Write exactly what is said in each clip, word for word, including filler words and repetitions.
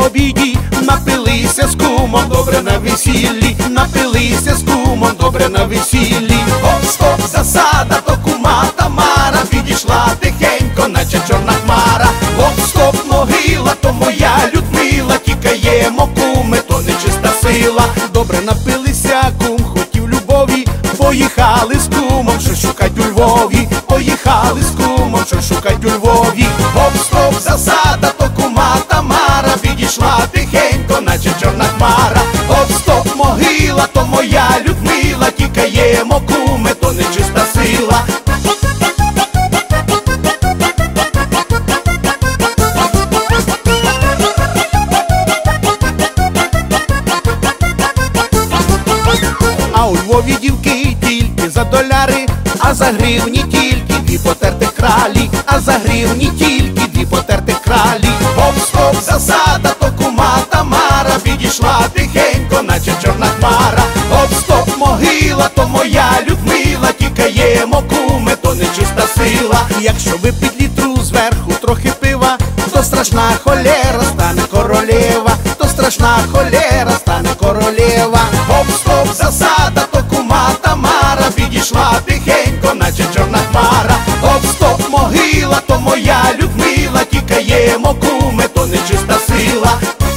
обіді, напилися з кумом, добре на весіллі, напилися з кумом, добре на весіллі. Оп, стоп, засада, то кума Тамара підійшла тихенько, наче чорна хмара. Оп, стоп, могила, то моя Людмила, тікаємо, куми, то нечиста сила. Добре напилися, кум хотів любові, поїхали з кумом, що шукать у Львові, поїхали з кумом, що шукать у Львові. Оп, стоп, засада, то кума Тамара підійшла тихенько, наче чорна хмара. Оп, стоп, могила, то моя Людмила, тікаємо, куми, то нечиста сила. А у Львові дівки тільки за доляри, а за гривні тільки дві потертих кралі, а за гривні тільки дві потертих кралі. Оп, стоп, засада, то кума Тамара підійшла тихенько, наче чорна хмара. Оп, стоп, могила, то моя Людмила, тікаємо, куми, то нечиста сила. Якщо випить літру зверху трохи пива, то страшна холера стане королева, то страшна холера стане королева. Оп, стоп, засада, то кума Тамара підійшла тихенько, наче чорна хмара. Оп, стоп, могила, то моя Людмила, тікаємо, куми, то нечиста сила.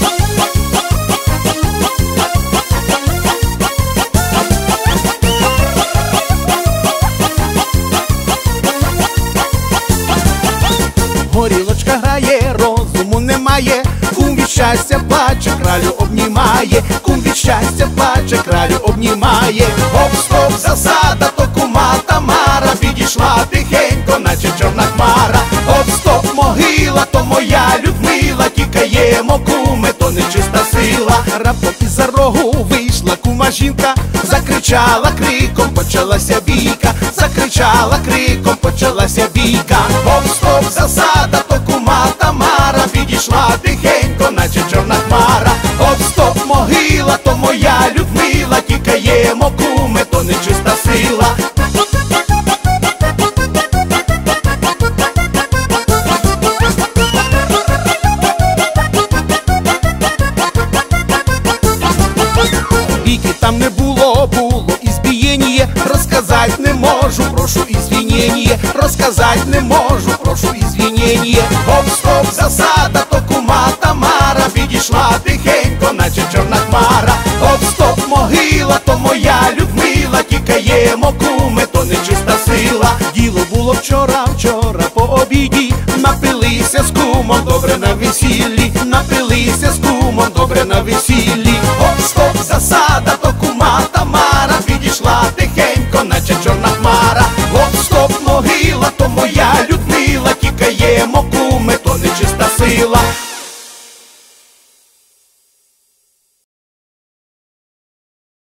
Горілочка грає, розуму немає, кум від щастя плаче, кралю обнімає, кум від щастя плаче, кралю обнімає. Оп, стоп, засада, то кума Тамара підійшла тихенько, наче чорна хмара. Оп, стоп, могила, то моя Людмила, тікаємо, куми, то нечиста сила. Раптом із-за рогу вийшла кума жінка, закричала криком, почалася бійка, закричала криком, почалася бійка. Оп, стоп, засада, то кума Тамара підійшла тихенько, наче чорна хмара. Оп, стоп, могила, то моя Людмила, тікаємо, куми, то нечиста сила. Бійки там не було, було ізбієння, розказать не можу, прошу ізвінєння, розказать не можу, прошу ізвінєння. Оп, стоп, засада, то кума Тамара підійшла тихенько, наче чорна хмара. Оп, стоп, могила, то моя Людмила, тікаємо, куми, то нечиста сила. Діло було вчора, вчора по обіді, напилися з кумом, добре на весіллі, напилися з кумом, добре на весіллі.